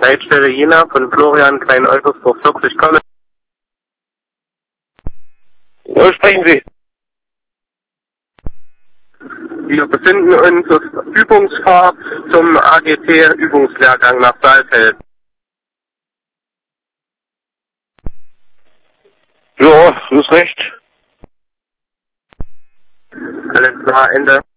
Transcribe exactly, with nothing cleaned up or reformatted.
Leitstelle Jena von Florian Klein-Oltersdorf vierzig komme. Wo sprechen Sie? Wir befinden uns auf Übungsfahrt zum A G T-Übungslehrgang nach Saalfeld. Ja, ist recht. Alles klar, Ende.